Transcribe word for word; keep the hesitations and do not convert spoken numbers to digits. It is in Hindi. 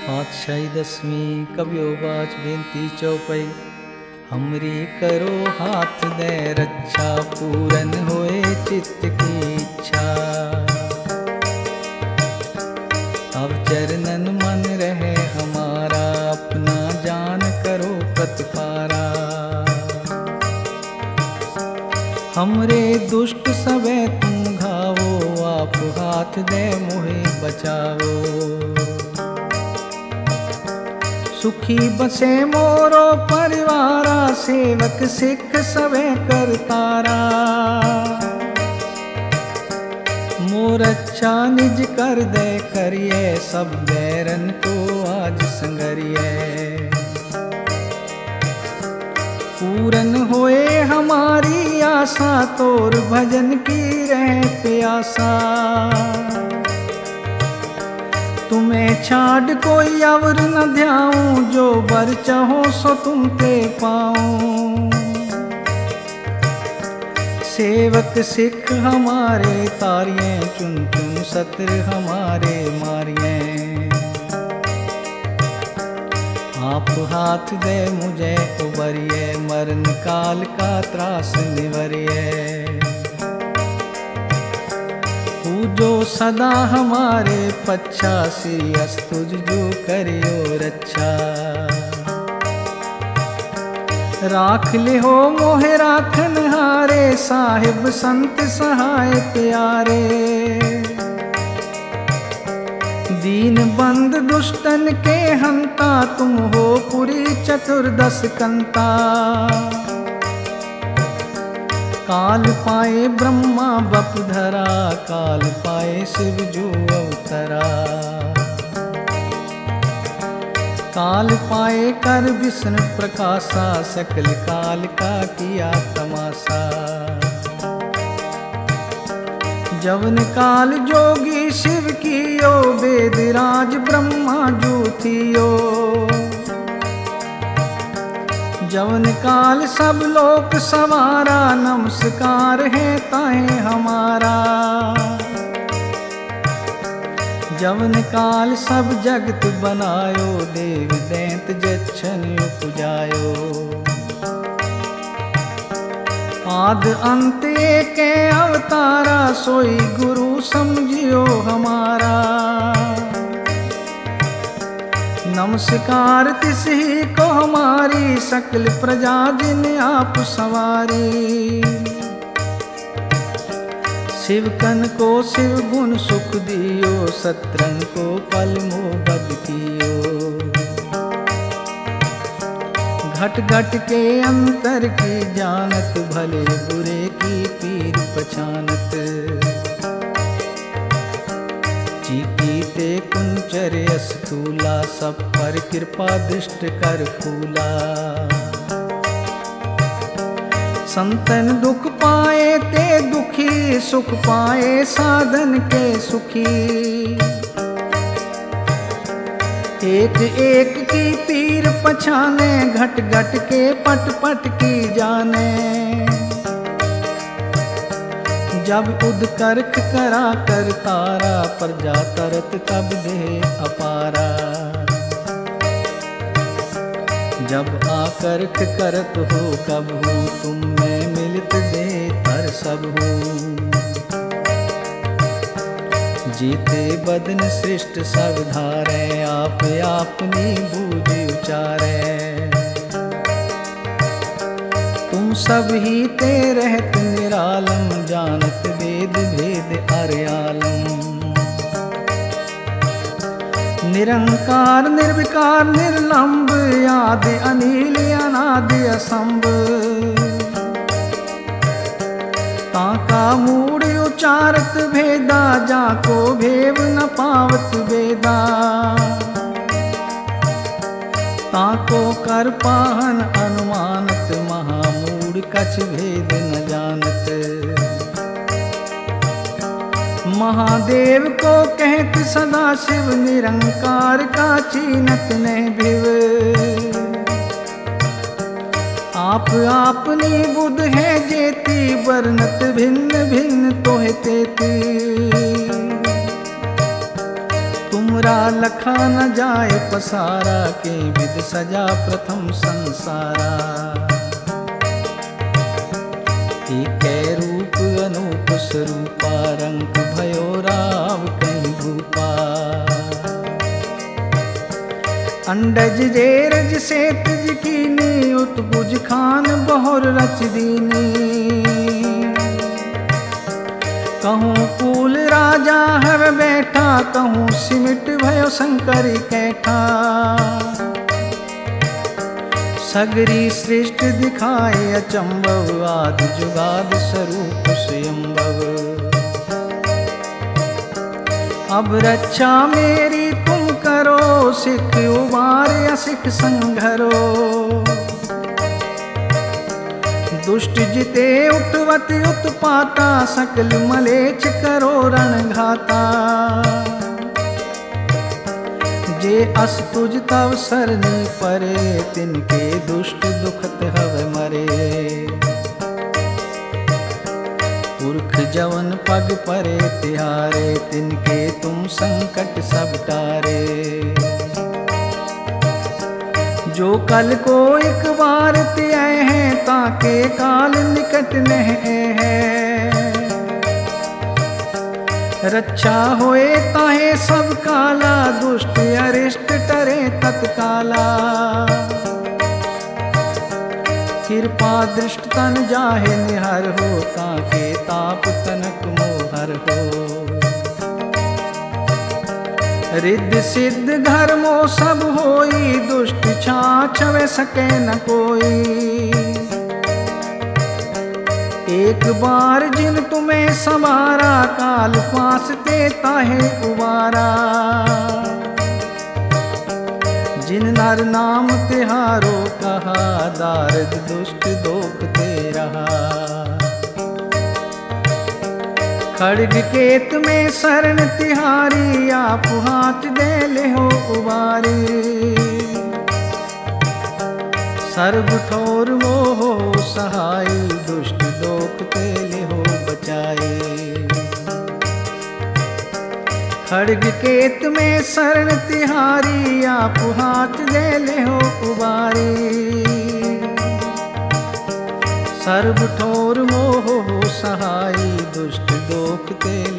पातशाही दसवीं कवियो बाच बेनती चौपाई। हमरी करो हाथ दे रक्षा, पूरन होए चित्त की इच्छा। अब चरणन मन रहे हमारा, अपना जान करो प्रतिपारा। हमरे दुष्ट सबे तुम घावो, आप हाथ दे मोहे बचाओ। सुखी बसे मोरो परिवारा, सेवक सिख सवे करतारा। मोर अच्छा निज कर दे करिए, सब बैरन को आज संगरिए। पूरन होए हमारी आशा, तोर भजन की रहे प्यासा। तुम्हें छाड़ कोई और न ध्याऊं, जो बर चाहो सो तुम ते पाऊं। सेवक सिख हमारे तारिये, चुन चुन सत्र हमारे मारिये। आप हाथ दे मुझे उबरिए, मरण काल का त्रास निवरिए। जो सदा हमारे पच्छासी, अस्तुज जो करियो रक्षा। राख ले हो मोहे राखन हारे, साहिब संत सहाय प्यारे। दीन बंद दुष्टन के हंता, तुम हो पुरी चतुर्दश कंता। काल पाए ब्रह्मा बपधरा, काल पाए शिव जो अवतरा। काल पाए कर विष्णु प्रकाशा, सकल काल का किया तमाशा। जवन काल जोगी शिव कियो, वेदराज ब्रह्मा जो थियो। जवन काल सब लोक सवारा, नमस्कार है ताहे हमारा। जवन काल सब जगत बनायो, देव दैंत जच्छन उपजायो। आद अंत एक अवतारा, सोई गुरु समझियो हमारा। नमस्कार तिस ही को हमारी, सकल प्रजा जिन आप सवारी। शिवकन को शिव गुण सुख दियो, सत्रन को पल मोह बद कियो। घट घट के अंतर की जानत, भले बुरे की पीर पछानत। चीकीते कुंचर स्थूला, सब पर कृपा दृष्ट कर फूला। संतन दुख पाए ते दुखी, सुख पाए साधन के सुखी। एक एक की पीर पछाने, घट घट के पट पट की जाने। जब उद करख करा कर तारा, प्रजा तरत तब दे अपारा। जब आकर्ख करत हो कब हो, तुम में मिलित दे तर सब हो। जीते बदन सृष्ट सब धारे, आप आपनी बूझ उचारे। तुम सब ही ते रहत निरालम, जानत वेद भेद अर्यालम। निरंकार निर्विकार निर्लंब, आदि अनिल अनादि असंभ। ताका मूढ़ उचारत भेदा, जाको भेव न पावत वेदा। ताको कर पाहन अनुमानत, महामूढ़ कछ भेद न जानत। महादेव को कहत सदा शिव, निरंकार का चीनत ने भिव। आप आपनी बुध है जेती, वर्णत भिन्न भिन्न तोहे तेती। तुम तेरा लखा न जाए पसारा, के विद सजा प्रथम संसारा। एकै रूप अनूप स्वरूपा, रंग भयो राव कहीं भूपा। अंडज जे रज से तिज कीनी, उत्पुज खान बहुर रच दीनी। कहूँ कूल राजा हर बैठा, कहूँ सिमट भयो शंकर कैठा। सगरी सृष्टि दिखाए अचंभव, आदि जुगाद स्वरूप स्वयंभव। अब रक्षा मेरी तुम करो, सिख उबार या सिख संघरो। दुष्ट जिते उठवत उत्पाता, सकल मलेच्छ करो रणघाता। जे अस तुझ तव सरनी परे, तिनके दुष्ट दुखत हव मरे। पुरख जवन पग परे तिहारे, तिनके तुम संकट सब टारे। जो कल को एक बार त्याय है, ताके काल निकट नह है। रक्षा होए ताहे सब काला, दुष्ट अरिष्ट टरे तत्काला। कृपा दृष्ट तन जाहे निहर हो, ताके ताप तनक मोहर हो। रिद्धि सिद्ध घर मो सब होई, दुष्ट छाछवे सके न कोई। एक बार जिन तुम्हें संवारा, काल पास ते ताहे उबारा। जिन नर नाम तिहारो कहा, दारद दुष्ट दोख ते रहा। खड्ग केत में शरण तिहारी, आप हाथ दे ले हो उबारी। सर्व ठोर मोह सहाई, दुष्ट दोख ते ले हो बचाए। खड्ग केत में शरण तिहारी, आप हाथ दे ले हो उबारी। सर्व ठोर मोह सहाई, दुष्ट दोख ते